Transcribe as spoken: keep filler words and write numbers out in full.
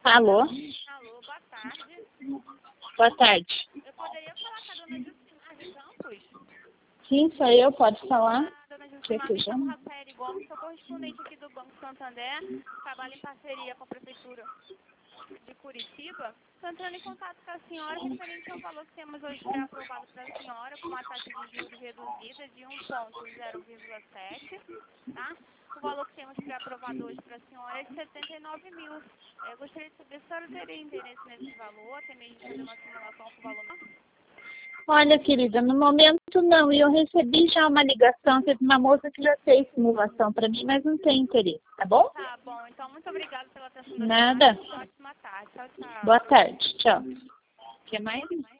Alô? Alô, boa tarde. Boa tarde. Eu poderia falar com a dona Jucimar de Campos? Sim, sou eu, pode falar. A dona Que Jucimar, que me chamo chama? Rafael Gomes, sou correspondente aqui do Banco Santander, trabalho em parceria com a Prefeitura de Curitiba. Estou entrando em contato com a senhora referente ao valor que temos hoje pré-aprovado para a senhora, com uma taxa de juros reduzida de um ponto zero vírgula sete, tá? O valor que temos pré-aprovado hoje para a senhora é de setenta e nove mil. Eu gostaria de saber se a senhora teria interesse nesse valor, até mesmo fazer uma simulação com o valor não? Olha, querida, no momento não. E eu recebi já uma ligação, teve uma moça que já fez simulação para mim, mas não tem interesse, tá bom? Tá bom, então muito obrigada pela atenção da Nada. chamada. Ótima tarde. Tchau, tchau. Boa tarde, tchau. Quer mais?